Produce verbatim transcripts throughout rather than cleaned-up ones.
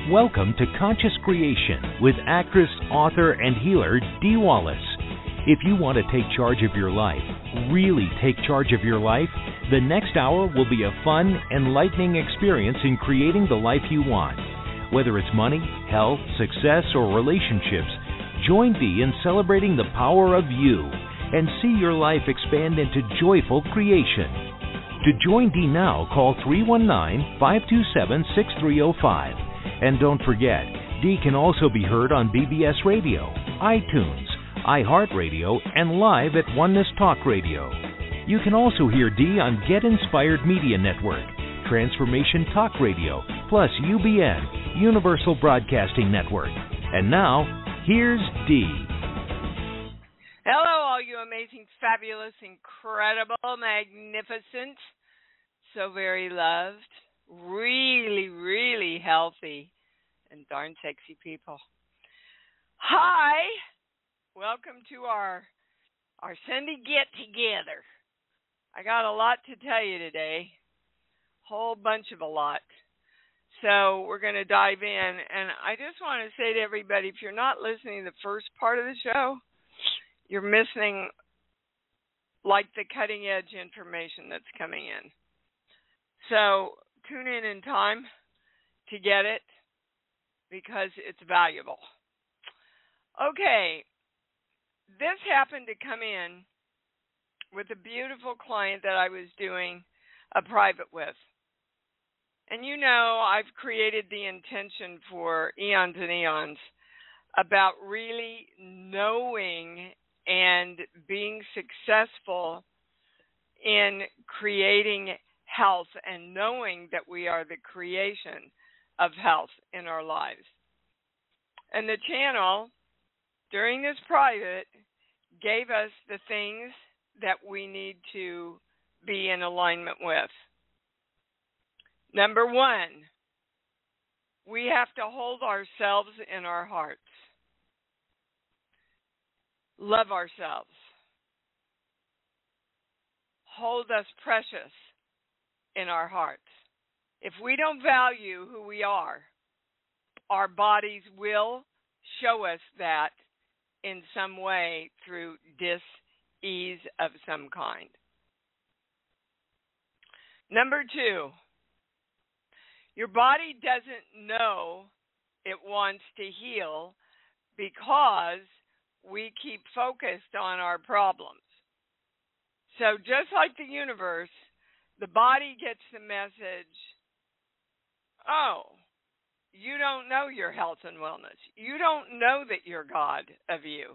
Welcome to Conscious Creation with actress, author, and healer Dee Wallace. If you want to take charge of your life, really take charge of your life, the next hour will be a fun, enlightening experience in creating the life you want. Whether it's money, health, success, or relationships, join Dee in celebrating the power of you and see your life expand into joyful creation. To join Dee now, call three one nine, five two seven, six three zero five. And don't forget, Dee can also be heard on B B S Radio, iTunes, iHeartRadio, and live at Oneness Talk Radio. You can also hear Dee on Get Inspired Media Network, Transformation Talk Radio, plus U B N, Universal Broadcasting Network. And now, here's Dee. Hello, all you amazing, fabulous, incredible, magnificent, so very loved, really, really healthy, and darn sexy people. Hi, welcome to our our Sunday get together. I got a lot to tell you today, whole bunch of a lot. So we're going to dive in, and I just want to say to everybody, if you're not listening to the first part of the show, you're missing like the cutting edge information that's coming in. So tune in in time to get it because it's valuable. Okay, this happened to come in with a beautiful client that I was doing a private with. And you know, I've created the intention for eons and eons about really knowing and being successful in creating health and knowing that we are the creation of health in our lives. And the channel, during this private, gave us the things that we need to be in alignment with. Number one, we have to hold ourselves in our hearts. Love ourselves. Hold us precious in our hearts. If we don't value who we are, our bodies will show us that in some way through dis-ease of some kind. Number two, your body doesn't know it wants to heal because we keep focused on our problems. So just like the universe, the body gets the message, oh, you don't know your health and wellness. You don't know that you're God of you.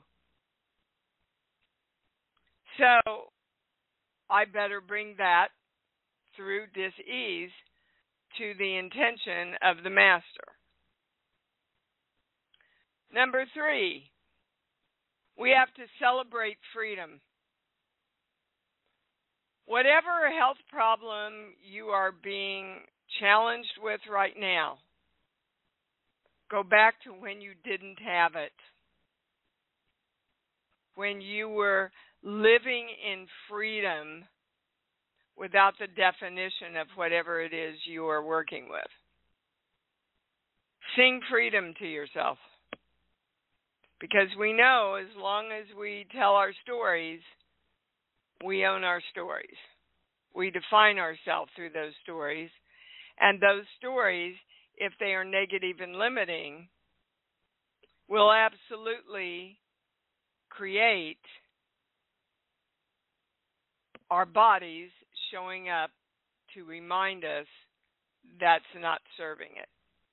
So I better bring that through dis-ease to the intention of the master. Number three, we have to celebrate freedom. Whatever health problem you are being challenged with right now, go back to when you didn't have it, when you were living in freedom without the definition of whatever it is you are working with. Sing freedom to yourself. Because we know as long as we tell our stories, we own our stories. We define ourselves through those stories. And those stories, if they are negative and limiting, will absolutely create our bodies showing up to remind us that's not serving it.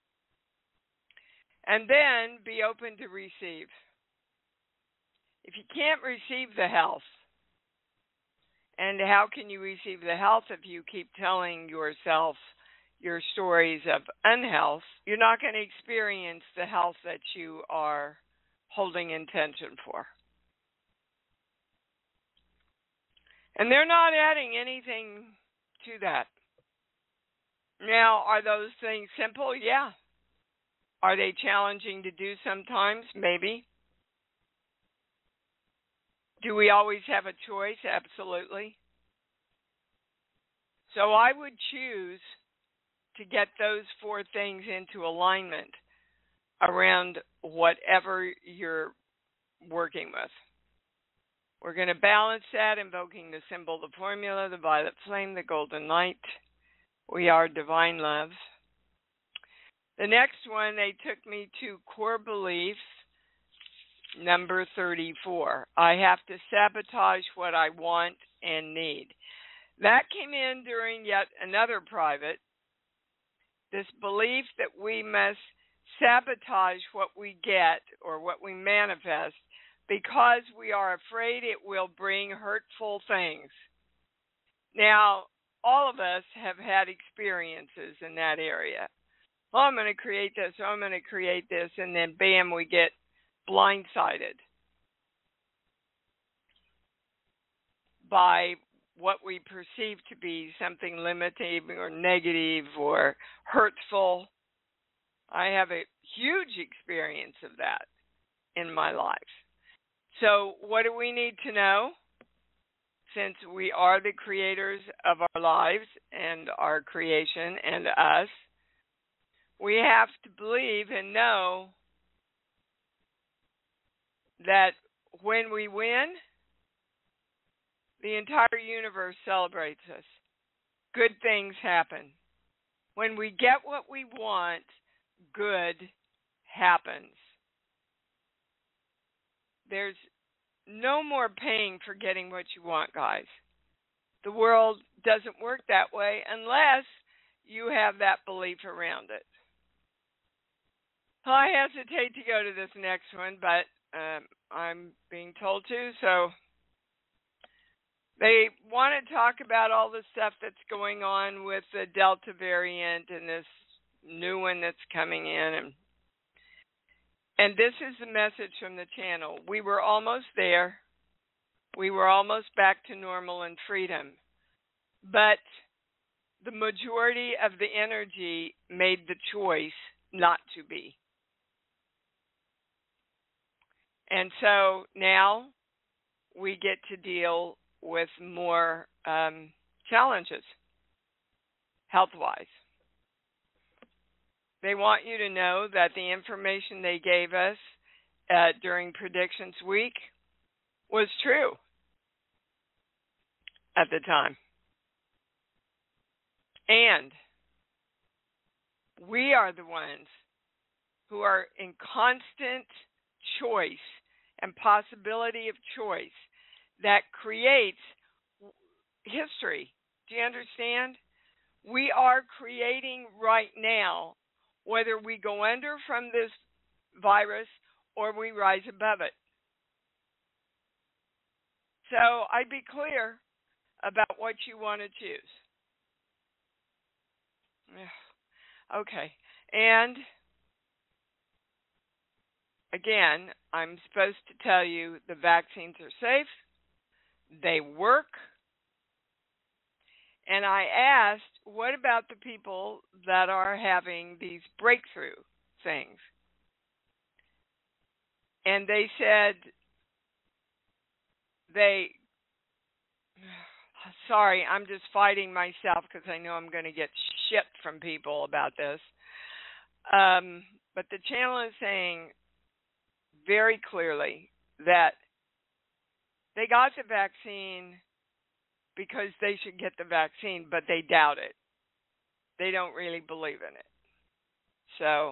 And then be open to receive. If you can't receive the health, and how can you receive the health if you keep telling yourself your stories of unhealth, you're not going to experience the health that you are holding intention for. And they're not adding anything to that. Now, are those things simple? Yeah. Are they challenging to do sometimes? Maybe. Do we always have a choice? Absolutely. So I would choose to get those four things into alignment around whatever you're working with. We're going to balance that, invoking the symbol, the formula, the violet flame, the golden light. We are divine love. The next one, they took me to core beliefs, number thirty-four. I have to sabotage what I want and need. That came in during yet another private. This belief that we must sabotage what we get or what we manifest because we are afraid it will bring hurtful things. Now, all of us have had experiences in that area. Oh, I'm going to create this, oh, I'm going to create this, and then bam, we get blindsided by what we perceive to be something limiting or negative or hurtful. I have a huge experience of that in my life. So what do we need to know? Since we are the creators of our lives and our creation and us, we have to believe and know that when we win, the entire universe celebrates us. Good things happen. When we get what we want, good happens. There's no more paying for getting what you want, guys. The world doesn't work that way unless you have that belief around it. I hesitate to go to this next one, but um, I'm being told to, so they want to talk about all the stuff that's going on with the Delta variant and this new one that's coming in. And, and this is the message from the channel. We were almost there. We were almost back to normal and freedom. But the majority of the energy made the choice not to be. And so now we get to deal with more um, challenges, health-wise. They want you to know that the information they gave us uh, during Predictions Week was true at the time. And we are the ones who are in constant choice and possibility of choice that creates history. Do you understand? We are creating right now, whether we go under from this virus or we rise above it. So I'd be clear about what you want to choose. Okay. And again, I'm supposed to tell you the vaccines are safe. They work. And I asked, what about the people that are having these breakthrough things? And they said they, sorry, I'm just fighting myself because I know I'm going to get shit from people about this. Um, but the channel is saying very clearly that they got the vaccine because they should get the vaccine, but they doubt it. They don't really believe in it. So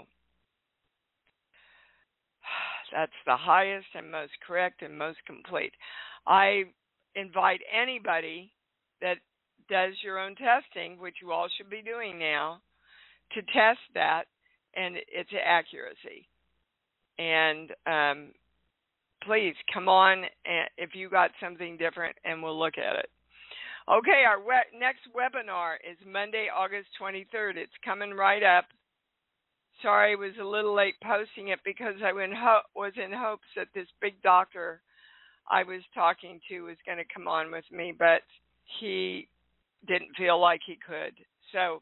that's the highest and most correct and most complete. I invite anybody that does your own testing, which you all should be doing now, to test that and its accuracy. And um, please come on if you got something different, and we'll look at it. Okay, our we- next webinar is Monday, August twenty-third. It's coming right up. Sorry, I was a little late posting it because I was in hopes that this big doctor I was talking to was going to come on with me, but he didn't feel like he could. So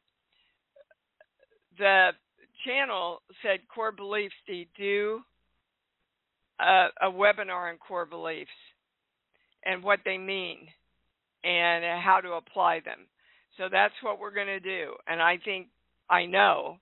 the channel said Core Beliefs, do a, a webinar on core beliefs and what they mean and how to apply them. So that's what we're going to do. And I think, I know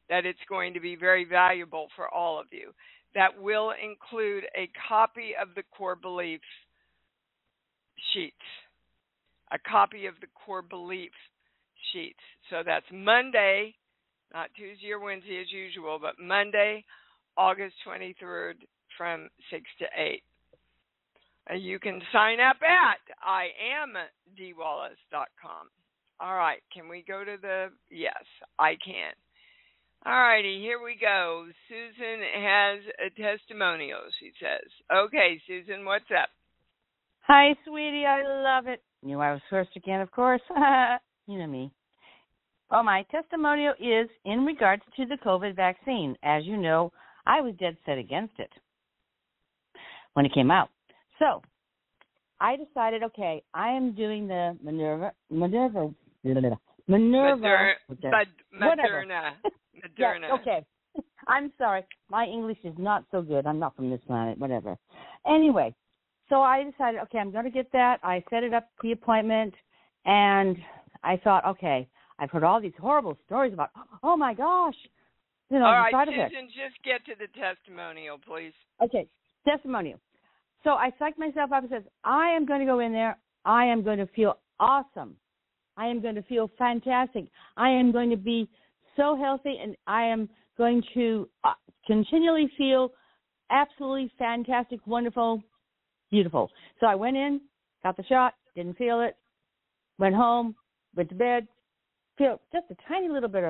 that it's going to be very valuable for all of you. That will include a copy of the core belief sheets, a copy of the core belief sheets. So that's Monday, not Tuesday or Wednesday as usual, but Monday, August twenty-third from six to eight. And you can sign up at I am d wallace dot com. All right, can we go to the, yes, I can. All righty, here we go. Susan has a testimonial, she says. Okay, Susan, what's up? Hi, sweetie, I love it. Knew I was first again, of course. You know me. Well, my testimonial is in regards to the COVID vaccine. As you know, I was dead set against it when it came out. So I decided, okay, I am doing the Minerva, Minerva, Minerva, Moder- Moderna. Moderna. Moderna. Yes, okay. I'm sorry. My English is not so good. I'm not from this planet, whatever. Anyway, so I decided, okay, I'm going to get that. I set it up, the appointment, and I thought, okay, I've heard all these horrible stories about, oh, my gosh. You know, all right, side Susan, effects. just get to the testimonial, please. Okay, testimonial. So I psyched myself up and said, I am going to go in there. I am going to feel awesome. I am going to feel fantastic. I am going to be so healthy, and I am going to uh, continually feel absolutely fantastic, wonderful, beautiful. So I went in, got the shot, didn't feel it, went home, went to bed, feel just a tiny little bit of.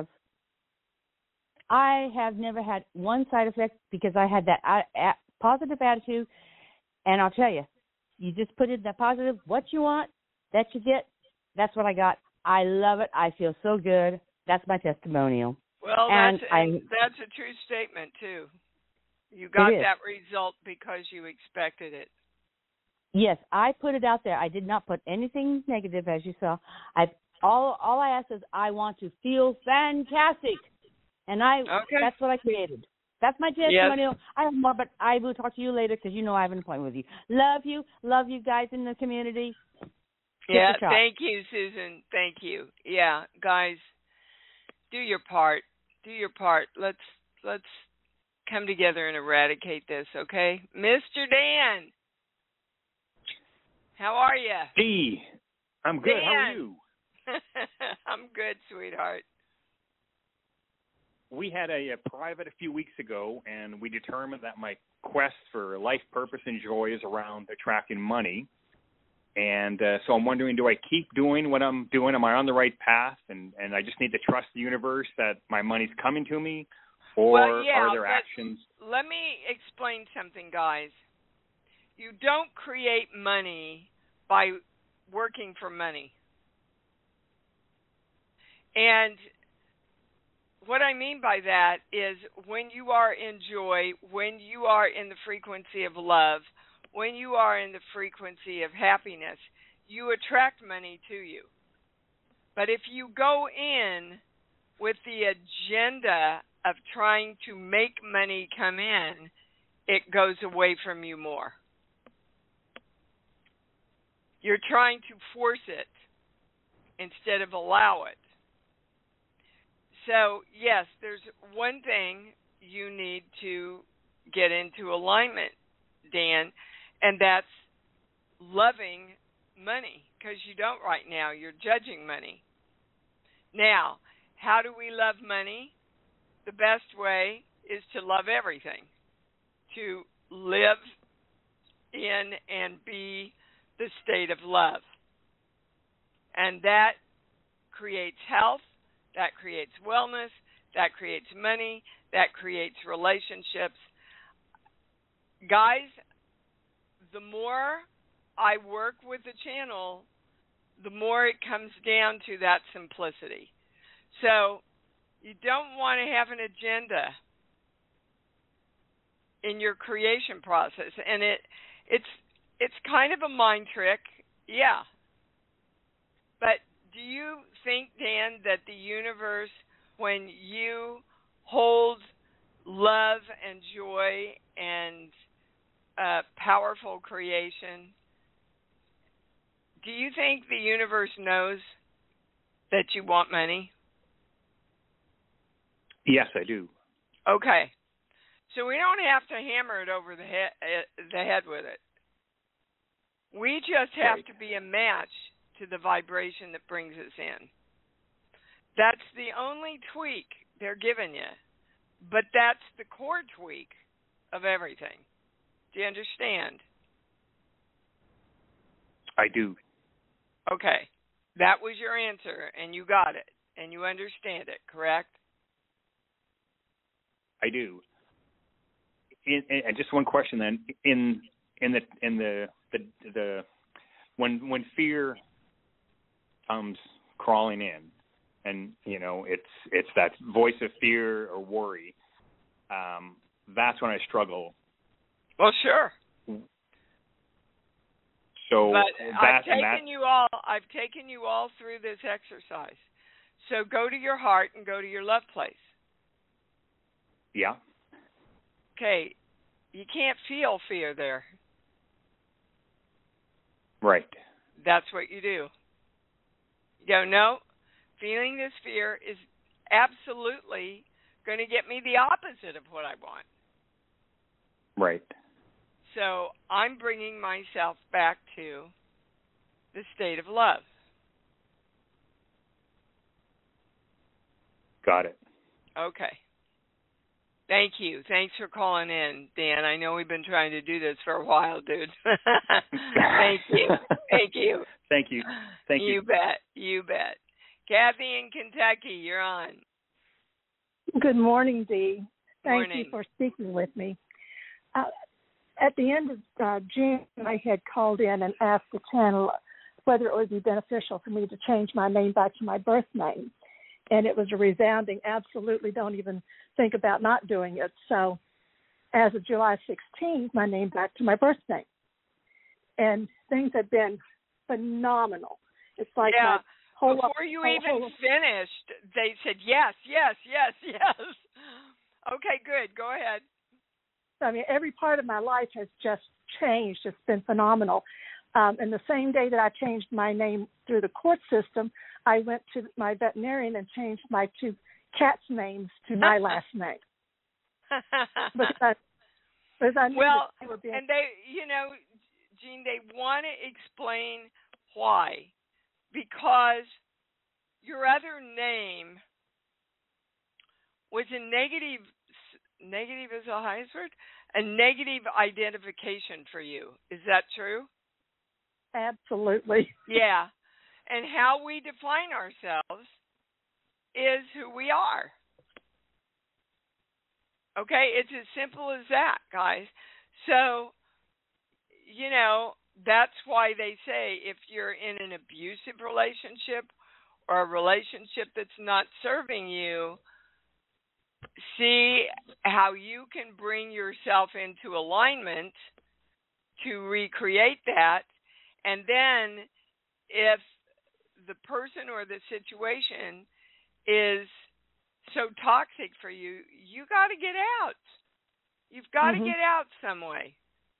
I have never had one side effect because I had that a- a- positive attitude, and I'll tell you, you just put in that positive, what you want, that you get, that's what I got. I love it. I feel so good. That's my testimonial. Well, and that's, I, that's a true statement, too. You got that result because you expected it. Yes, I put it out there. I did not put anything negative, as you saw. I all all I asked is I want to feel fantastic, and I okay. that's what I created. That's my testimonial. Yes. I have more, but I will talk to you later because you know I have an appointment with you. Love you. Love you guys in the community. Yeah, thank you, Susan. Thank you. Yeah, guys, do your part. Do your part. Let's let's come together and eradicate this, okay? Mister Dan, how are you? Hey, I'm good. Dan. How are you? I'm good, sweetheart. We had a, a private a few weeks ago, and we determined that my quest for life purpose and joy is around attracting money. And uh, so I'm wondering, do I keep doing what I'm doing? Am I on the right path? And, and I just need to trust the universe that my money's coming to me? Or well, yeah, are there actions? Let me explain something, guys. You don't create money by working for money. And what I mean by that is when you are in joy, when you are in the frequency of love, when you are in the frequency of happiness, you attract money to you. But if you go in with the agenda of trying to make money come in, it goes away from you more. You're trying to force it instead of allow it. So, yes, there's one thing you need to get into alignment, Dan, and that's loving money, because you don't right now. You're judging money. Now, how do we love money? The best way is to love everything, to live in and be the state of love. And that creates health, that creates wellness, that creates money, that creates relationships. Guys, the more I work with the channel, the more it comes down to that simplicity. So you don't want to have an agenda in your creation process. And it it's it's kind of a mind trick, yeah. But do you think, Dan, that the universe, when you hold love and joy and uh, powerful creation, do you think the universe knows that you want money? Yes, I do. Okay. So we don't have to hammer it over the head, the head with it. We just have Right. to be a match to the vibration that brings us in. That's the only tweak they're giving you. But that's the core tweak of everything. Do you understand? I do. Okay. That was your answer, and you got it, and you understand it, correct? I do. In, in, and just one question then. In in the in the the, the when when fear comes crawling in, and you know it's it's that voice of fear or worry. Um, that's when I struggle. Well, sure. So but that, I've taken that, you all. I've taken you all through this exercise. So go to your heart and go to your love place. Yeah. Okay. You can't feel fear there. Right. That's what you do. You go, no, feeling this fear is absolutely going to get me the opposite of what I want. Right. So I'm bringing myself back to the state of love. Got it. Okay. Thank you. Thanks for calling in, Dan. I know we've been trying to do this for a while, dude. Thank you. Thank you. Thank you. Thank you. You bet. You bet. Kathy in Kentucky, you're on. Good morning, Dee. Thank Morning. you for speaking with me. Uh, at the end of uh, June, I had called in and asked the channel whether it would be beneficial for me to change my name back to my birth name. And it was a resounding, absolutely don't even think about not doing it. So as of July sixteenth, my name back to my birth name. And things have been phenomenal. It's like yeah. my whole Before you whole, even whole, finished, they said, yes, yes, yes, yes. Okay, good. Go ahead. I mean, every part of my life has just changed. It's been phenomenal. Um, and the same day that I changed my name through the court system, I went to my veterinarian and changed my two cats' names to my last name. because I, because I knew well, that they were being... and they, you know, Jean, they want to explain why. Because your other name was a negative, negative is the highest word, a negative identification for you. Is that true? Absolutely. Yeah. And how we define ourselves is who we are. Okay? It's as simple as that, guys. So, you know, that's why they say if you're in an abusive relationship or a relationship that's not serving you, see how you can bring yourself into alignment to recreate that. And then if the person or the situation is so toxic for you, you got to get out. You've got mm-hmm. to get out some way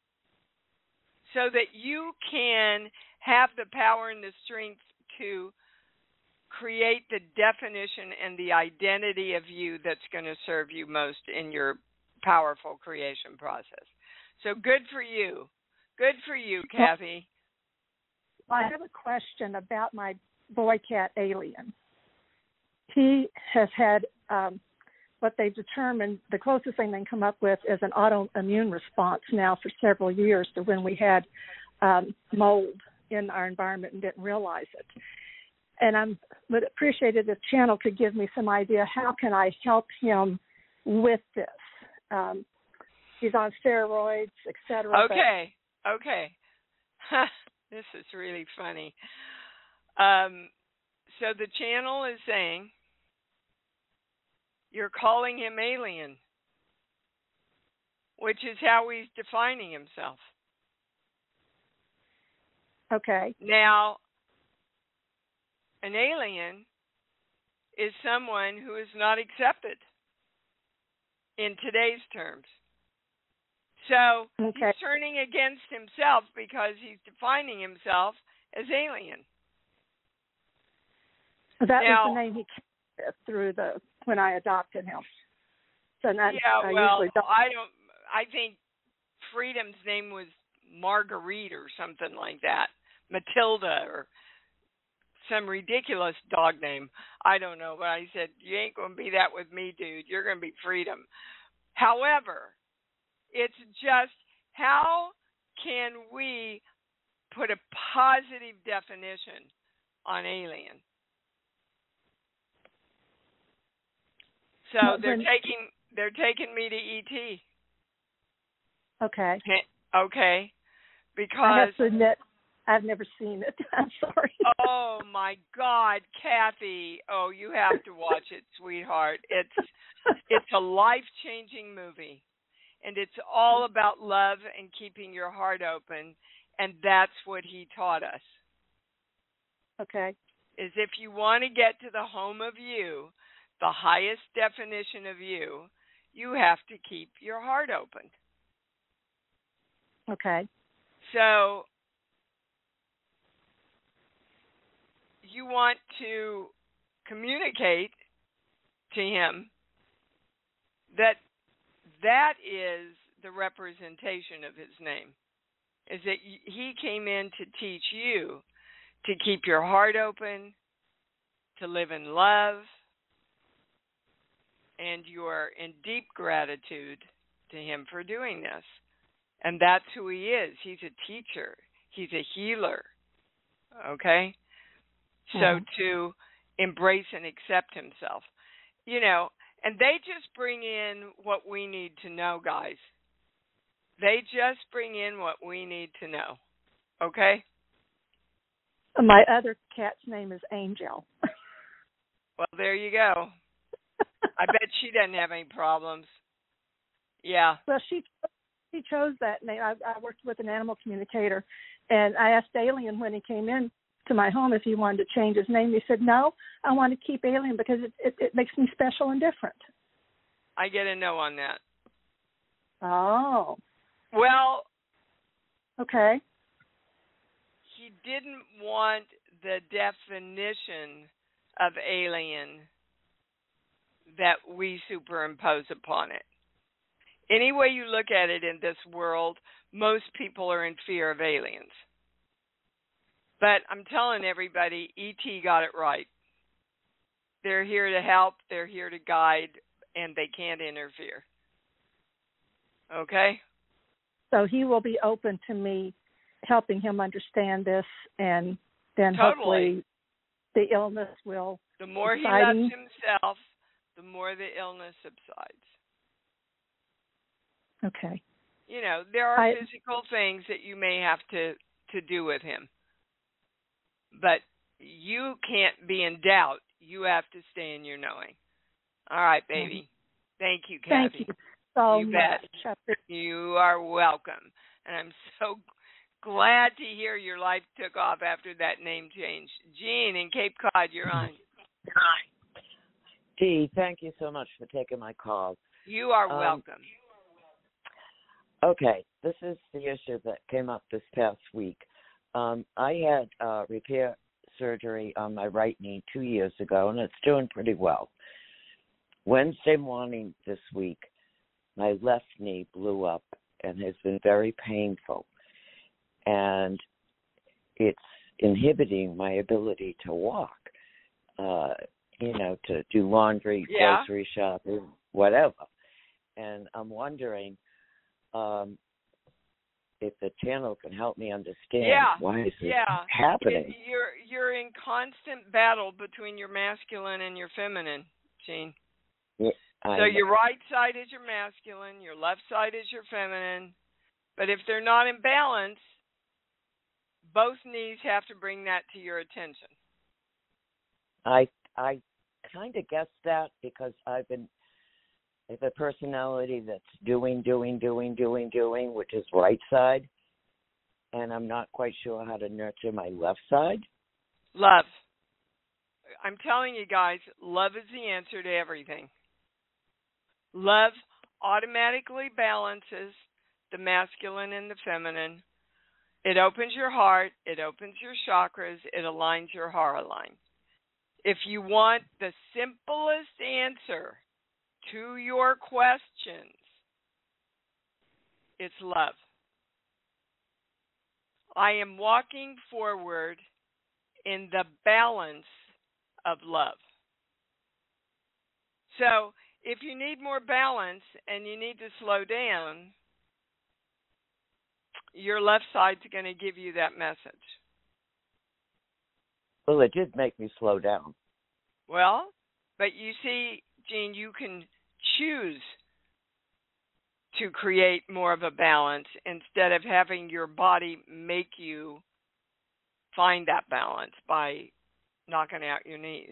so that you can have the power and the strength to create the definition and the identity of you that's going to serve you most in your powerful creation process. So good for you. Good for you, Kathy. I have a question about my boy cat, Alien. He has had um, what they've determined, the closest thing they can come up with is an autoimmune response now for several years to when we had um, mold in our environment and didn't realize it. And I would appreciate it if Channel could give me some idea, how can I help him with this? Um, he's on steroids, et cetera. Okay, but... okay. This is really funny. Um, so the channel is saying you're calling him alien, which is how he's defining himself. Okay. Now, an alien is someone who is not accepted in today's terms. So okay. he's turning against himself because he's defining himself as alien. That now, was the name he with through the when I adopted him. So that, yeah, I well, usually don't. I don't. I think Freedom's name was Marguerite or something like that, Matilda or some ridiculous dog name. I don't know, but I said, you ain't going to be that with me, dude. You're going to be Freedom. However, it's just how can we put a positive definition on alien? So Well, they're then- taking they're taking me to E T. Okay. Okay. I Because have to admit, I've never seen it. I'm sorry. oh my God, Kathy! Oh, you have to watch it, sweetheart. It's it's a life-changing movie, and it's all about love and keeping your heart open, and that's what he taught us. Okay. Is if you want to get to the home of you, the highest definition of you, you have to keep your heart open. Okay. So you want to communicate to him that that is the representation of his name, is that he came in to teach you to keep your heart open, to live in love, and you are in deep gratitude to him for doing this. And that's who he is. He's a teacher. He's a healer. Okay? So Mm-hmm. to embrace and accept himself. You know, and they just bring in what we need to know, guys. They just bring in what we need to know. Okay? My other cat's name is Angel. Well, there you go. I bet she doesn't have any problems. Yeah. Well, she she chose that name. I, I worked with an animal communicator, and I asked Alien when he came in to my home if he wanted to change his name. He said, no, I want to keep Alien because it, it, it makes me special and different. I get a no on that. Oh. Well, okay. He didn't want the definition of alien that we superimpose upon it. Any way you look at it in this world, most people are in fear of aliens. But I'm telling everybody, E T got it right. They're here to help, they're here to guide, and they can't interfere. Okay? So he will be open to me helping him understand this, and then totally. hopefully the illness will The more he subside. loves himself, the more the illness subsides. Okay. You know, there are I, physical things that you may have to, to do with him. But you can't be in doubt. You have to stay in your knowing. All right, baby. Thank you, Kathy. Thank you so you much. Bet. You are welcome. And I'm so glad to hear your life took off after that name change. Jean in Cape Cod, you're on. Dee, thank you so much for taking my call. You are um, welcome. Okay, this is the issue that came up this past week. Um, I had uh, repair surgery on my right knee two years ago, and it's doing pretty well. Wednesday morning this week, my left knee blew up and has been very painful. And it's inhibiting my ability to walk, uh, you know, to do laundry, yeah. grocery shopping, whatever. And I'm wondering um, if the channel can help me understand yeah. why is this yeah. happening. You're, you're in constant battle between your masculine and your feminine, Jean. Yeah, so your right side is your masculine, your left side is your feminine. But if they're not in balance, both knees have to bring that to your attention. I I kind of guessed that because I've been with a personality that's doing, doing, doing, doing, doing, which is right side, and I'm not quite sure how to nurture my left side. Love. I'm telling you guys, love is the answer to everything. Love automatically balances the masculine and the feminine. It opens your heart. It opens your chakras. It aligns your hara line. if you want the simplest answer to your questions, it's love. I am walking forward in the balance of love. So if you need more balance and you need to slow down, your left side's going to give you that message. Well, it did make me slow down. Well, but you see, Jean, you can choose to create more of a balance instead of having your body make you find that balance by knocking out your knees.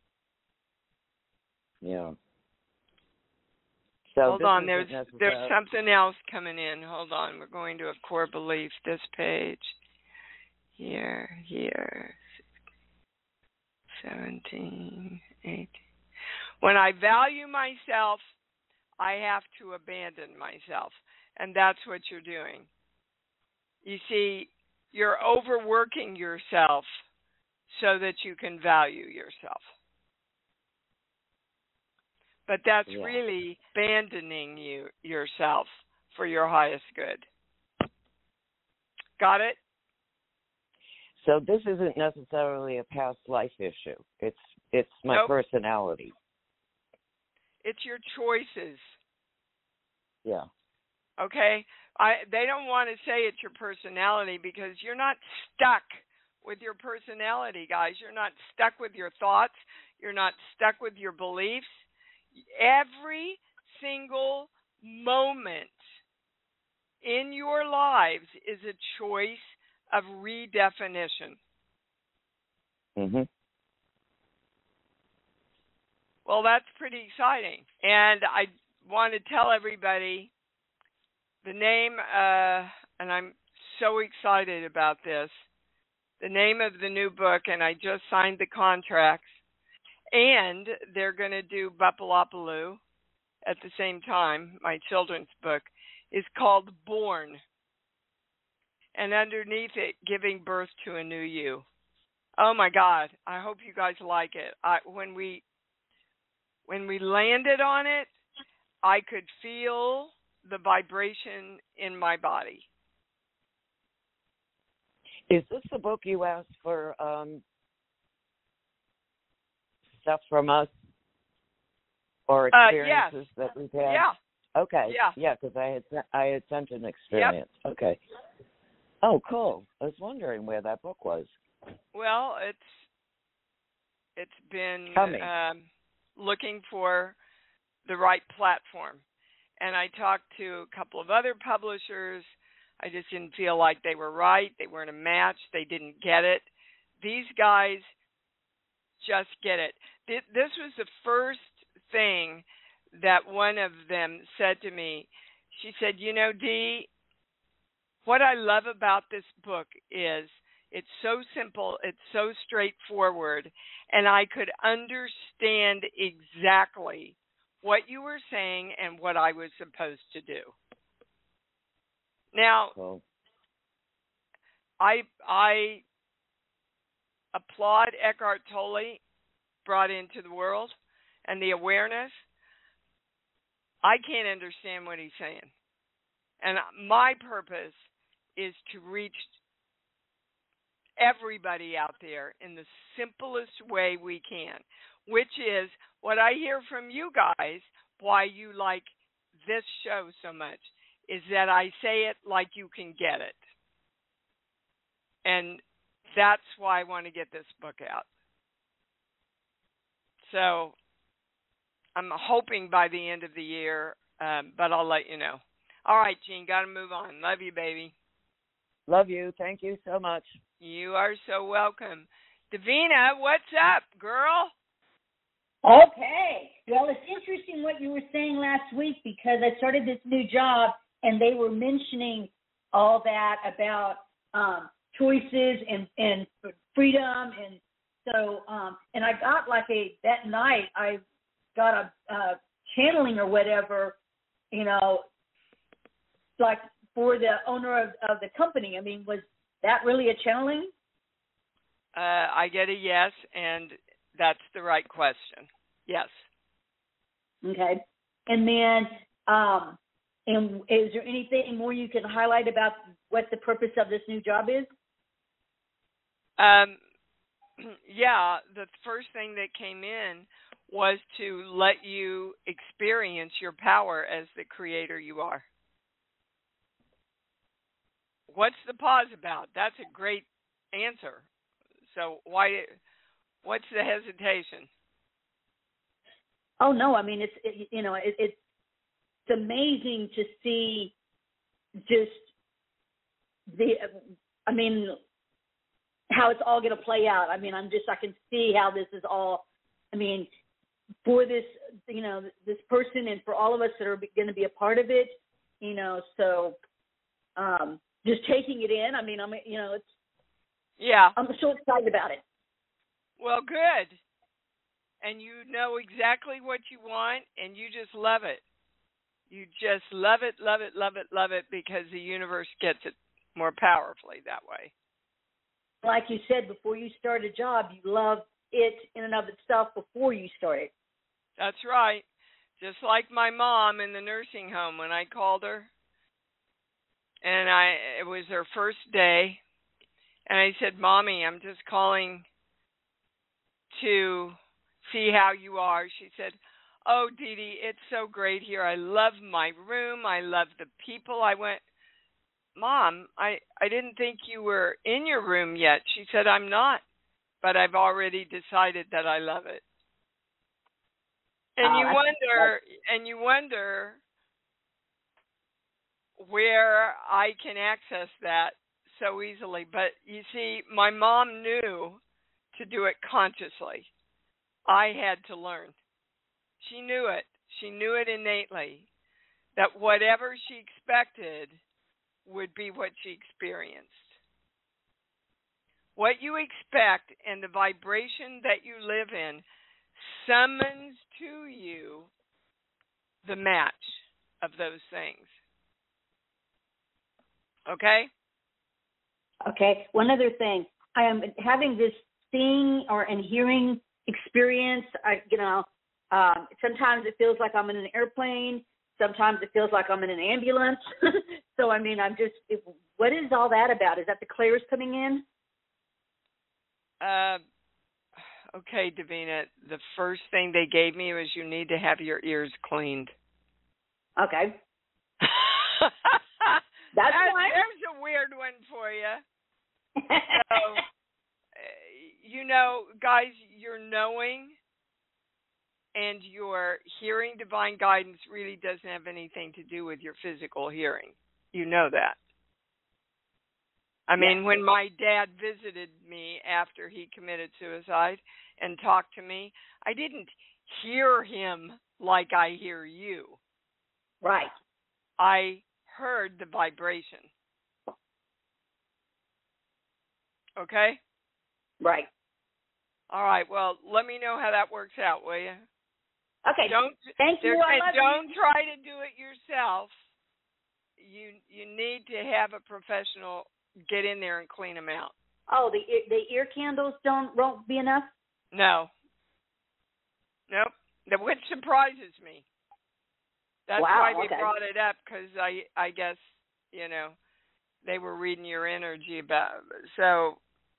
Yeah. So Hold on, there's necessary. there's something else coming in. Hold on, we're going to a core belief. This page, here, here, seventeen, eighteen. When I value myself, I have to abandon myself, and that's what you're doing. You see, you're overworking yourself so that you can value yourself. But that's yeah. really abandoning you yourself for your highest good. Got it? So this isn't necessarily a past life issue. It's it's my nope. personality. It's your choices. Yeah. Okay? I they don't want to say it's your personality because you're not stuck with your personality, guys. You're not stuck with your thoughts. You're not stuck with your beliefs. Every single moment in your lives is a choice of redefinition. Mhm. Well, that's pretty exciting. And I want to tell everybody the name, uh, and I'm so excited about this, the name of the new book, and I just signed the contracts, and they're going to do Bupalopaloo at the same time, my children's book, is called Born. And underneath it, Giving Birth to a New You. Oh, my God. I hope you guys like it. I, when we when we landed on it, I could feel the vibration in my body. Is this the book you asked for um, stuff from us or experiences uh, yes. that we've had? Yeah. Okay. Yeah. Yeah, because I had I had sent an experience. Yep. Okay. Oh, cool. I was wondering where that book was. Well, it's it's been um, looking for the right platform. And I talked to a couple of other publishers. I just didn't feel like they were right. They weren't a match. They didn't get it. These guys just get it. This was the first thing that one of them said to me. She said, you know, Dee, what I love about this book is it's so simple, it's so straightforward, and I could understand exactly what you were saying and what I was supposed to do. Now, cool. I I applaud Eckhart Tolle brought into the world and the awareness. I can't understand what he's saying. And my purpose is to reach everybody out there in the simplest way we can, which is what I hear from you guys, why you like this show so much, is that I say it like you can get it. And that's why I want to get this book out. So I'm hoping by the end of the year, um, but I'll let you know. All right, Jean, got to move on. Love you, baby. Love you. Thank you so much. You are so welcome. Davina, what's up, girl? Okay. Well, it's interesting what you were saying last week because I started this new job and they were mentioning all that about um, choices and, and freedom. And so, um, and I got like a, that night I got a uh, channeling or whatever, you know, like for the owner of, of the company. I mean, was that really a channeling? Uh, I get a yes, and That's the right question. Yes. Okay. And then, um, and is there anything more you can highlight about what the purpose of this new job is? Um, yeah, the first thing that came in was to let you experience your power as the creator you are. What's the pause about? That's a great answer. So why? What's the hesitation? Oh no, I mean it's it, you know it, it's it's amazing to see just the I mean how it's all going to play out. I mean I'm just I can see how this is all. I mean for this you know this person and for all of us that are going to be a part of it. You know so um, just taking it in. I mean I'm you know it's yeah I'm so excited about it. Well, good. And you know exactly what you want, and you just love it. You just love it, love it, love it, love it, because the universe gets it more powerfully that way. Like you said, before you start a job, you love it in and of itself before you start it. That's right. Just like my mom in the nursing home when I called her, and I it was her first day, and I said, Mommy, I'm just calling to see how you are. She said, oh, Dee Dee, it's so great here. I love my room. I love the people. I went, Mom, I, I didn't think you were in your room yet. She said, I'm not, but I've already decided that I love it. And oh, you wonder, and you wonder where I can access that so easily. But you see, my mom knew to do it consciously. I had to learn. She knew it. She knew it innately, that whatever she expected would be what she experienced. What you expect and the vibration that you live in summons to you the match of those things. Okay? Okay. One other thing. I am having this seeing or and hearing experience. I, you know, um, sometimes it feels like I'm in an airplane. Sometimes it feels like I'm in an ambulance. So, I mean, I'm just, it, what is all that about? Is that the clairs coming in? Uh, okay, Davina, the first thing they gave me was you need to have your ears cleaned. Okay. That's That, fine. There's a weird one for you. So, you know, guys, your knowing and your hearing divine guidance really doesn't have anything to do with your physical hearing. You know that. I mean, yeah. when my dad visited me after he committed suicide and talked to me, I didn't hear him like I hear you. Right. I heard the vibration. Okay? Right. All right. Well, let me know how that works out, will you? Okay. Don't Thank you. I love don't you. try to do it yourself. You you need to have a professional get in there and clean them out. Oh, the the ear candles don't won't be enough? No. Nope. That which surprises me. That's wow, why they okay. brought it up, because I I guess you know they were reading your energy about it. So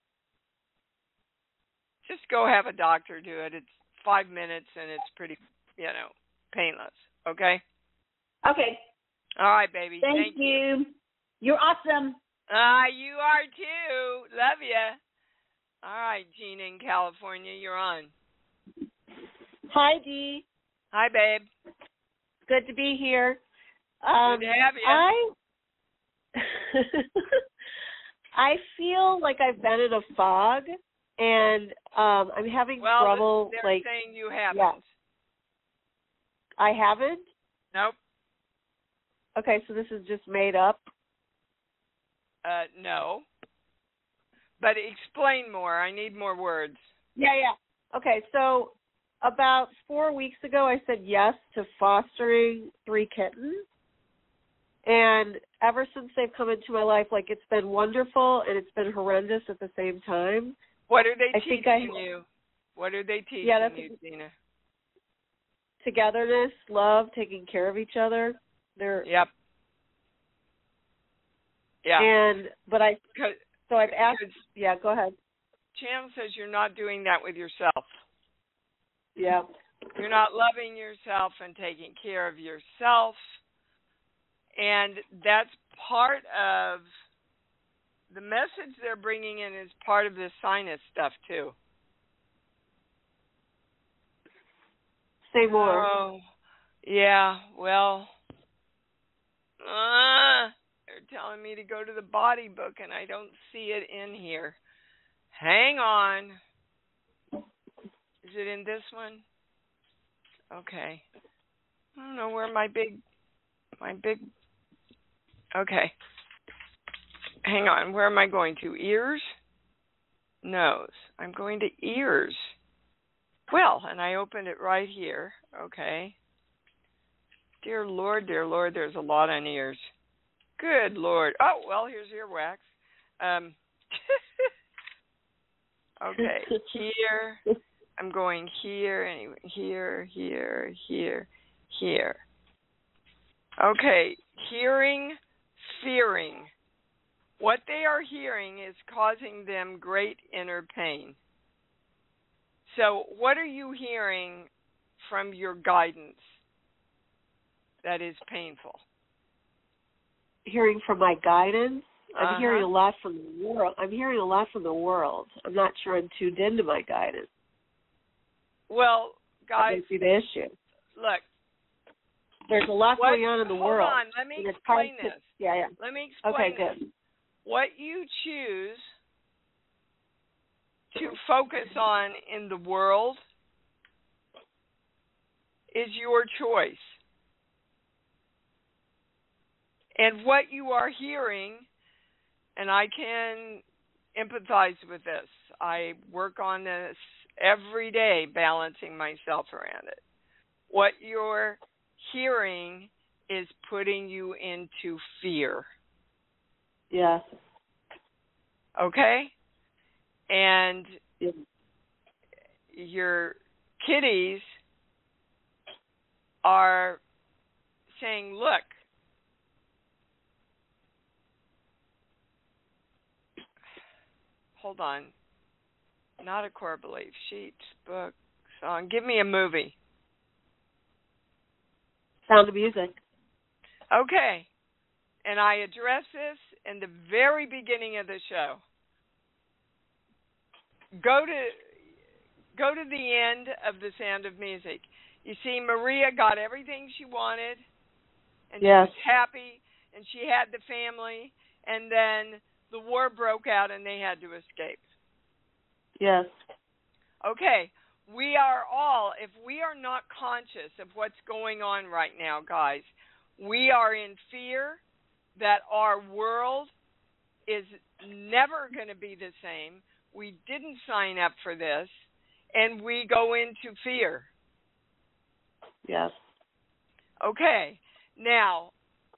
just go have a doctor do it. It's five minutes and it's pretty you know painless. Okay. Okay. All right, baby. Thank, Thank you. you. You're awesome. Ah, uh, you are too. Love ya. All right, Gina in California, you're on. Hi, Dee. Hi, babe. Good to be here. Um, Good to have you. I I feel like I've been in a fog, and um, I'm having well, trouble. They're like saying you haven't. Yeah. I haven't? Nope. Okay, so this is just made up. Uh, no. But explain more. I need more words. Yeah, yeah. Okay, so about four weeks ago, I said yes to fostering three kittens. And ever since they've come into my life, like, it's been wonderful and it's been horrendous at the same time. What are they I teaching think I, you? What are they teaching Yeah, that's you, Tina? Togetherness, love, taking care of each other. They're Yep. Yeah. And but I so I've asked. Yeah, go ahead. Channel says you're not doing that with yourself. Yeah. You're not loving yourself and taking care of yourself. And that's part of the message they're bringing in is part of this sinus stuff, too. Say more. Oh, yeah, well, uh, they're telling me to go to the body book, and I don't see it in here. Hang on. Is it in this one? Okay. I don't know where my big, my big, okay. Hang on, where am I going to? Ears? Nose. I'm going to ears. Well, and I opened it right here. Okay. Dear Lord, dear Lord, there's a lot on ears. Good Lord. Oh, well, here's earwax. Um, okay, here. I'm going here, anyway, here, here, here, here. Okay, hearing, fearing. What they are hearing is causing them great inner pain. So what are you hearing from your guidance that is painful? Hearing from my guidance? I'm uh-huh. hearing a lot from the world. I'm hearing a lot from the world. I'm not sure I'm tuned into my guidance. Well, guys, that might be the issue. Look, there's a lot what, going on in the hold world. Hold on, let me explain this. To, yeah, yeah. Let me explain Okay, this. good. What you choose to focus on in the world is your choice. And what you are hearing, and I can empathize with this. I work on this every day, balancing myself around it. What you're hearing is putting you into fear. Yes. Okay? And yeah. your kiddies are saying, look, hold on, not a core belief, sheets, book, song, give me a movie. Sound of Music. Okay. And I address this in the very beginning of the show. Go to go to the end of The Sound of Music. You see, Maria got everything she wanted, and yes. she was happy, and she had the family, and then the war broke out, and they had to escape. Yes. Okay. We are all, if we are not conscious of what's going on right now, guys, we are in fear that our world is never going to be the same. We didn't sign up for this, and we go into fear. Yes. Okay. Now.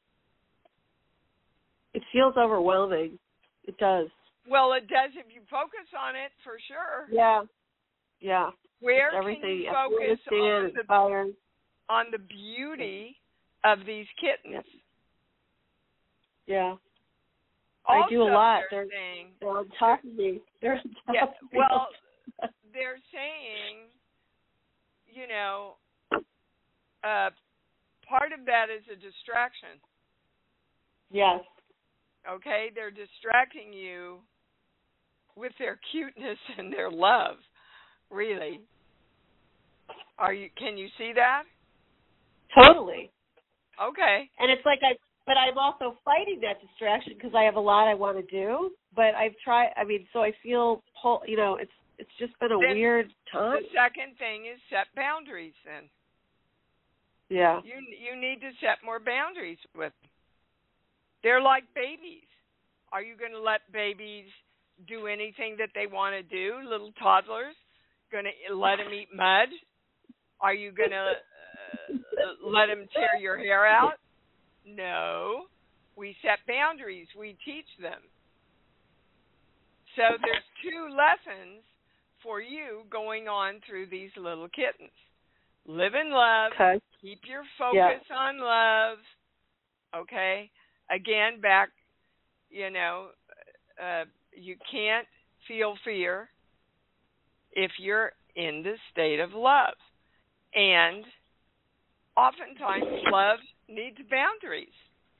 It feels overwhelming. It does. Well, it does if you focus on it, for sure. Yeah. Yeah. Where everything, can you focus on the, on the beauty of these kittens? Yeah. Also, I do a lot. They're, they're, saying, they're on top of me. They're on top yeah, of me. well, they're saying, you know, uh, part of that is a distraction. Yes. Okay? They're distracting you with their cuteness and their love. Really? Are you? Can you see that? Totally. Okay. And it's like I, but I'm also fighting that distraction because I have a lot I want to do. But I've tried. I mean, so I feel, you know, it's it's just been a then weird time. The second thing is set boundaries. Then. Yeah. You you need to set more boundaries with them. They're like babies. Are you going to let babies do anything that they want to do? Little toddlers. Going to let them eat mud? Are you going to uh, let them tear your hair out? No. We set boundaries. We teach them. So there's two lessons for you going on through these little kittens. Live in love. Okay. Keep your focus yeah. on love. Okay? Again, back, you know, uh, you can't feel fear if you're in the state of love. And oftentimes, love needs boundaries.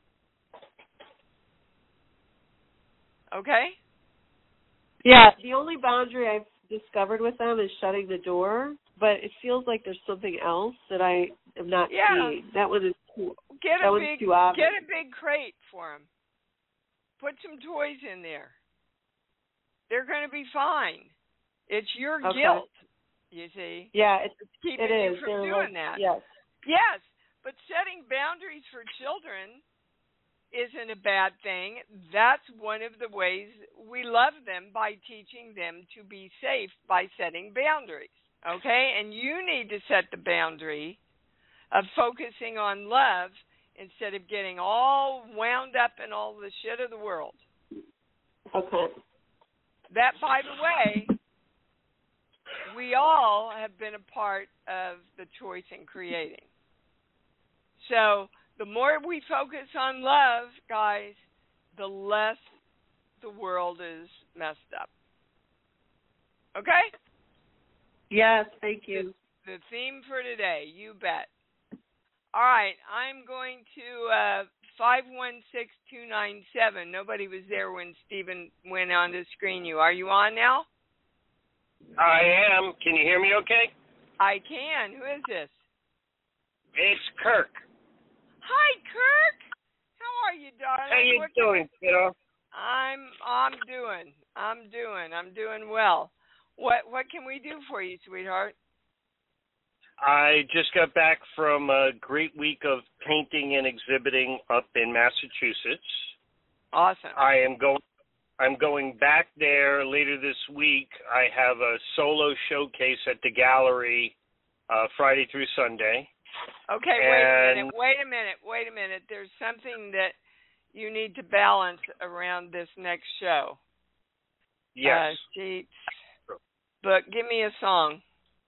Okay? Yeah, the only boundary I've discovered with them is shutting the door, but it feels like there's something else that I am not yeah. seeing. That one is too, get that a one's big, too obvious. Get a big crate for them. Put some toys in there. They're going to be fine. It's your okay. guilt, you see. Yeah, it's, it's keeping it is. you from They're doing like, that. Yes. Yes, but setting boundaries for children isn't a bad thing. That's one of the ways we love them, by teaching them to be safe by setting boundaries, okay? And you need to set the boundary of focusing on love instead of getting all wound up in all the shit of the world. Okay. That, by the way, we all have been a part of the choice in creating. So the more we focus on love, guys, the less the world is messed up. Okay? Yes, thank you. The, the theme for today, you bet. All right, I'm going to uh, five one six two nine seven. Nobody was there when Stephen went on to screen you. Are you on now? I am. Can you hear me okay? I can. Who is this? It's Kirk. Hi, Kirk. How are you, darling? How you what doing, kiddo? I'm I'm doing. I'm doing. I'm doing well. What what can we do for you, sweetheart? I just got back from a great week of painting and exhibiting up in Massachusetts. Awesome. I am going I'm going back there later this week. I have a solo showcase at the gallery uh, Friday through Sunday. Okay, wait a minute, wait a minute, wait a minute. There's something that you need to balance around this next show. Yes. Uh, sheets, book. Give me a song.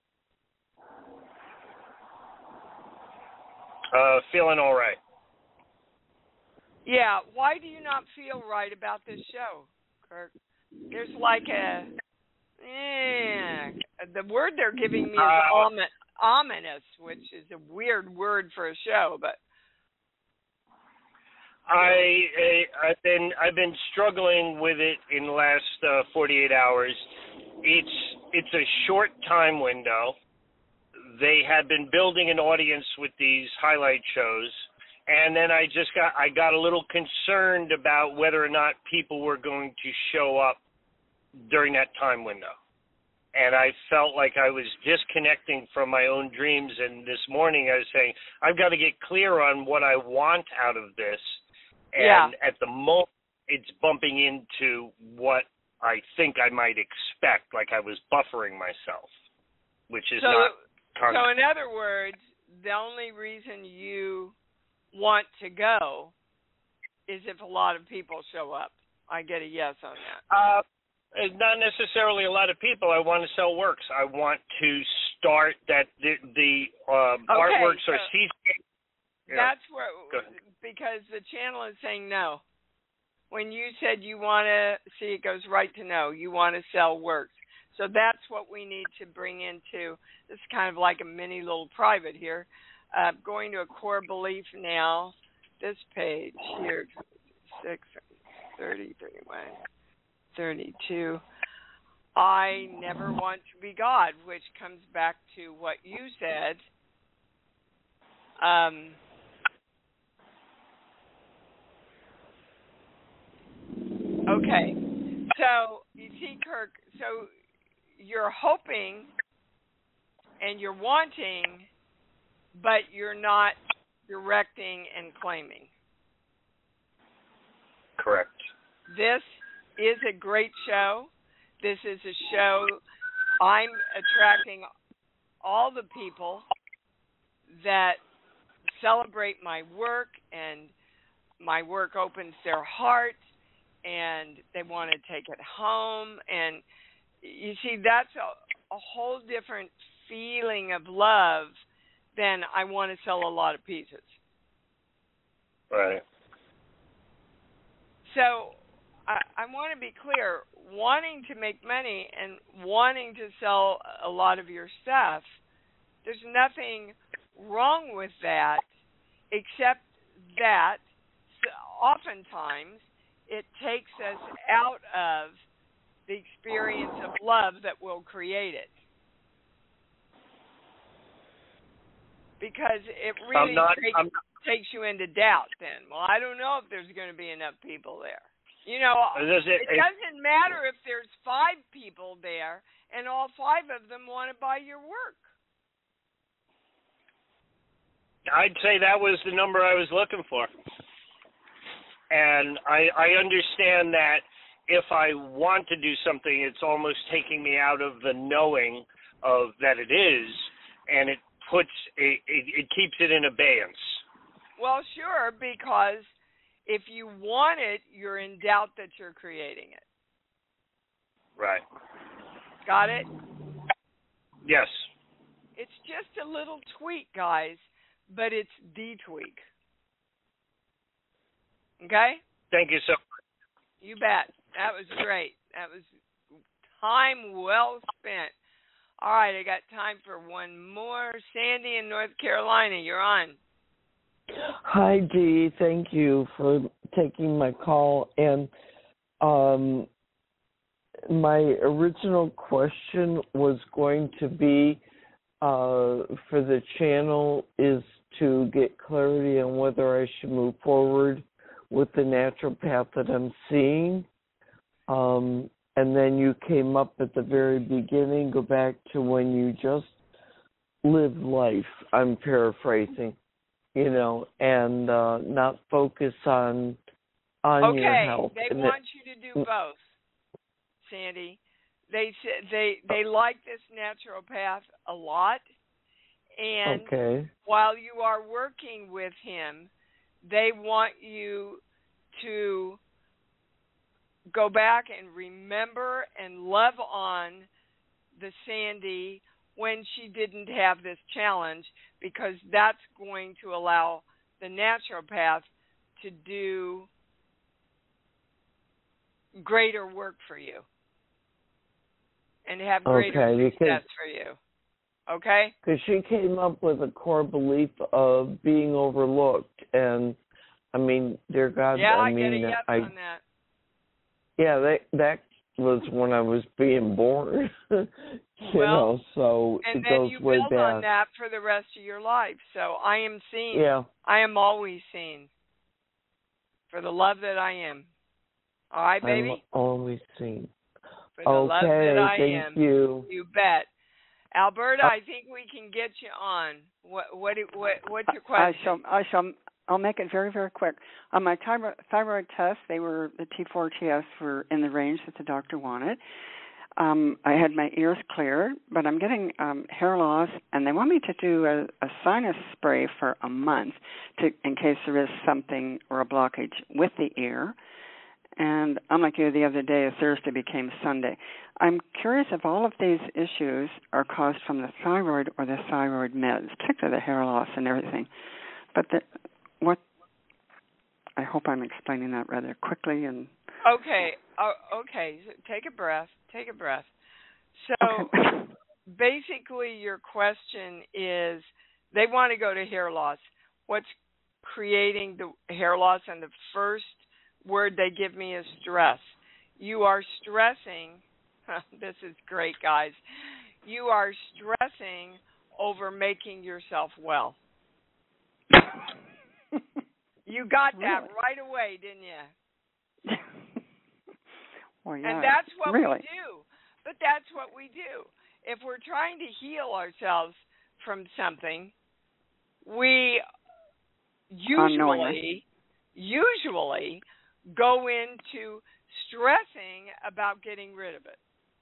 Uh, feeling all right. Yeah, why do you not feel right about this show, Kirk? There's like a, eh, the word they're giving me is uh, omin- ominous, which is a weird word for a show, but. I, I I've been I've been struggling with it in the last uh, forty-eight hours. It's it's a short time window. They had been building an audience with these highlight shows, and then I just got I got a little concerned about whether or not people were going to show up during that time window. And I felt like I was disconnecting from my own dreams, and this morning I was saying, I've got to get clear on what I want out of this. And yeah. at the moment, it's bumping into what I think I might expect, like I was buffering myself, which is so, not... So in other words, the only reason you want to go is if a lot of people show up. I get a yes on that. Uh, not necessarily a lot of people. I want to sell works. I want to start that the, the uh, okay, artworks so are seascape. That's where, because the channel is saying no. When you said you want to, see, it goes right to no. You want to sell works. So that's what we need to bring into, this is kind of like a mini little private here. Uh, going to a core belief now, this page here, six, thirty, thirty-one, thirty-two. I never want to be God, which comes back to what you said. Um, okay, so you see, Kirk, so you're hoping and you're wanting, but you're not directing and claiming. Correct. This is a great show. This is a show I'm attracting all the people that celebrate my work, and my work opens their heart, and they want to take it home. And you see, that's a, a whole different feeling of love than I want to sell a lot of pieces. Right. So I, I want to be clear, wanting to make money and wanting to sell a lot of your stuff, there's nothing wrong with that, except that oftentimes it takes us out of the experience of love that will create it. Because it really not, takes, takes you into doubt then. Well, I don't know if there's going to be enough people there. You know, Does it, it doesn't matter if there's five people there and all five of them want to buy your work. I'd say that was the number I was looking for. And I, I understand that if I want to do something, it's almost taking me out of the knowing of that it is, and it puts a, it, it keeps it in abeyance. Well, sure, because if you want it, you're in doubt that you're creating it. Right. Got it? Yes. It's just a little tweak, guys, but it's the tweak. Okay? Thank you so much. You bet. That was great. That was time well spent. All right, I got time for one more. Sandy in North Carolina, you're on. Hi, Dee. Thank you for taking my call. And um, my original question was going to be uh, for the channel is to get clarity on whether I should move forward with the natural path that I'm seeing. Um, and then you came up at the very beginning, go back to when you just live life, I'm paraphrasing, you know, and uh, not focus on on okay, your health. they and want it, you to do both, Sandy. They they they like this natural path a lot, and okay. while you are working with him, they want you to go back and remember and love on the Sandy when she didn't have this challenge, because that's going to allow the natural path to do greater work for you and have greater okay, success for you. Okay? Because she came up with a core belief of being overlooked, and I mean, dear God, yeah, I, I mean, get a yes I, on that. Yeah, that that was when I was being born, you well, know. So and it then goes you way build back. on that for the rest of your life. So I am seen. Yeah. I am always seen for the love that I am. All right, baby. I'm always seen. For the okay, love that I thank am. you. You bet. Alberta, Uh, I think we can get you on. What what what what's your question? I shall I shall I'll make it very, very quick. On my thyroid, thyroid test, they were the T four, T S were in the range that the doctor wanted. Um, I had my ears cleared, but I'm getting um, hair loss, and they want me to do a, a sinus spray for a month to, in case there is something or a blockage with the ear. And unlike you, the other day, Thursday became Sunday. I'm curious if all of these issues are caused from the thyroid or the thyroid meds, particularly the hair loss and everything. But the, what? I hope I'm explaining that rather quickly and. Okay. Oh, okay. Take a breath. Take a breath. So, okay. basically, your question is, they want to go to hair loss. What's creating the hair loss? And the first word they give me is stress. You are stressing. This is great, guys. You are stressing over making yourself well. You got that really? right away, didn't you? Well, yeah, and that's what really. we do. But that's what we do. If we're trying to heal ourselves from something, we usually, usually go into stressing about getting rid of it.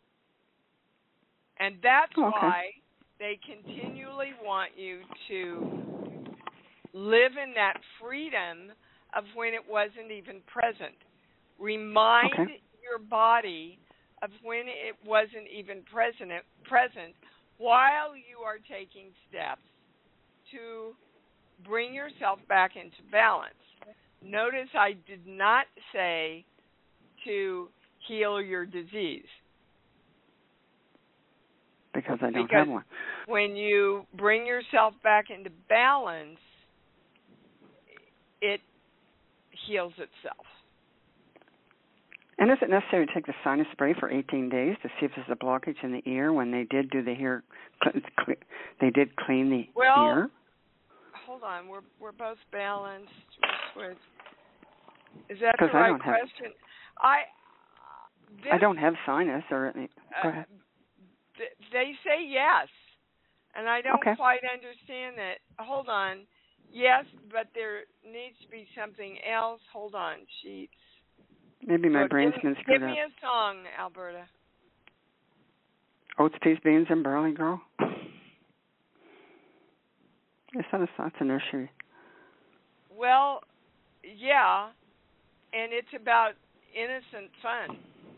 And that's okay. why they continually want you to live in that freedom of when it wasn't even present. Remind okay. your body of when it wasn't even present, present while you are taking steps to bring yourself back into balance. Notice I did not say to heal your disease. Because I don't because have one. When you bring yourself back into balance, it heals itself. And is it necessary to take the sinus spray for eighteen days to see if there's a blockage in the ear when they did do the ear, they did clean the well, ear? Hold on, we're we're both balanced. Is that the I right don't question? Have, I this, I don't have sinus or anything. Go ahead. Uh, they say yes, and I don't okay. quite understand that. Hold on. Yes, but there needs to be something else. Hold on, sheets. Maybe my so brain's give, been screwed Give up. me a song, Alberta. Oats, peas, beans, and barley, girl. Is that a, that's a nursery? Well, yeah, and it's about innocent fun.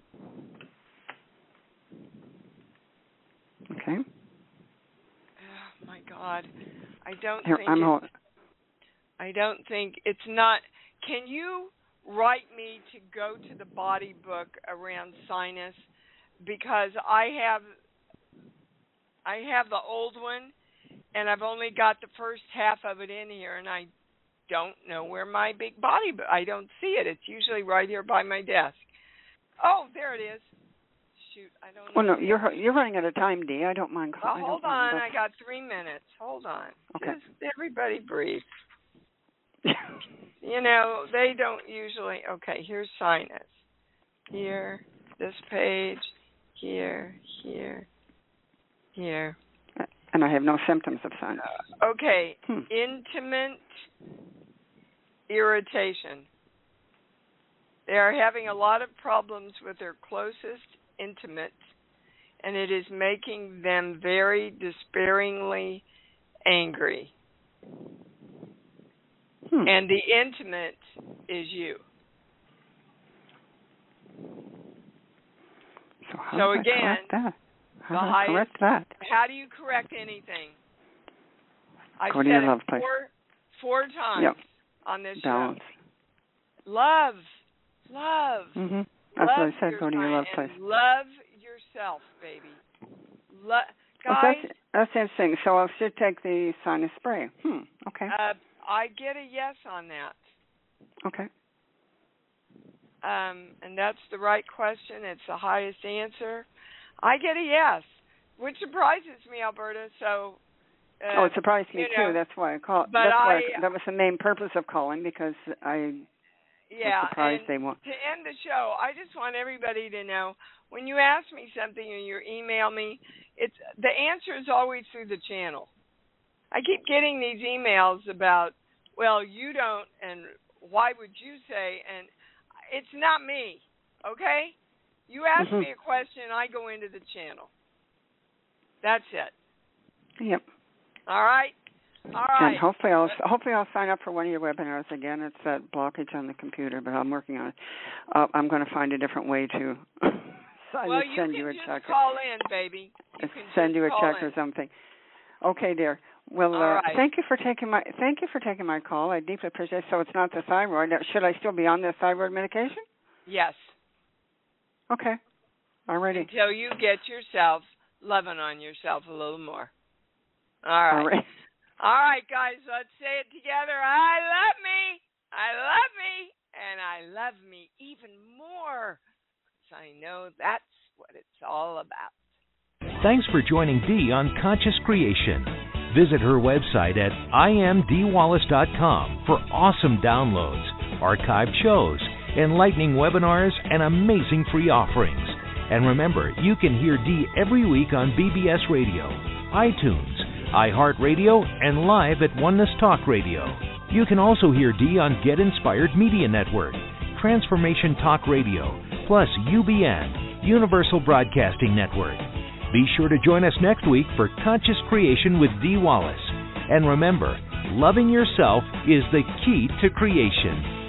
Okay. Oh my God, I don't Here, think. I'm it's, hold- I don't think it's not. Can you write me to go to the body book around sinus, because I have I have the old one, and I've only got the first half of it in here, and I don't know where my big body book. I don't see it. It's usually right here by my desk. Oh, there it is. Shoot, I don't know. Well, no, you're you're running out of time, Dee. I don't mind. Well, I hold don't on. mind, I got three minutes. Hold on. Okay. Just everybody breathe. You know, they don't usually. Okay, here's sinus. Here, this page. Here, here, here. And I have no symptoms of sinus. Uh, okay, hmm. intimate irritation. They are having a lot of problems with their closest intimates, and it is making them very despairingly angry. Hmm. And the intimate is you. So, how so do again, I correct that? How the do I highest, correct that? How do you correct anything? I've Go to said your it love place. four, four times yep. on this Balance. show. Love. Love. Mm-hmm. That's love what I said. Go to your love place. Love yourself, baby. Lo- well, guys. that's, that's interesting. So I should take the sinus spray. Hmm. Okay. Uh, I get a yes on that. Okay. Um, and that's the right question. It's the highest answer. I get a yes, which surprises me, Alberta. So. Uh, oh, it surprised me you too. know, That's why I called. But that's why I, I, that was the main purpose of calling, because I yeah, was surprised and they won't. To end the show, I just want everybody to know, when you ask me something or you email me, it's the answer is always through the channel. I keep getting these emails about, well, you don't, and why would you say, and it's not me, okay? You ask mm-hmm. me a question, I go into the channel. That's it. Yep. All right. All right. And hopefully I'll hopefully I'll sign up for one of your webinars again. It's that blockage on the computer, but I'm working on it. Uh, I'm going to find a different way to well, you send you, you a just check. Call in, baby. You can send you a check in. or something. Okay, dear. Well, All uh, right. thank you for taking my thank you for taking my call. I deeply appreciate it. So it's not the thyroid. Should I still be on the thyroid medication? Yes. Okay. All righty. Until you get yourself loving on yourself a little more. All right. All right. All right, guys, let's say it together. I love me. I love me. And I love me even more. Because I know that's what it's all about. Thanks for joining Dee on Conscious Creation. Visit her website at I am dee wallace dot com for awesome downloads, archived shows, enlightening webinars, and amazing free offerings. And remember, you can hear Dee every week on B B S Radio, iTunes, iHeartRadio, and live at Oneness Talk Radio. You can also hear Dee on Get Inspired Media Network, Transformation Talk Radio, plus U B N, Universal Broadcasting Network. Be sure to join us next week for Conscious Creation with Dee Wallace. And remember, loving yourself is the key to creation.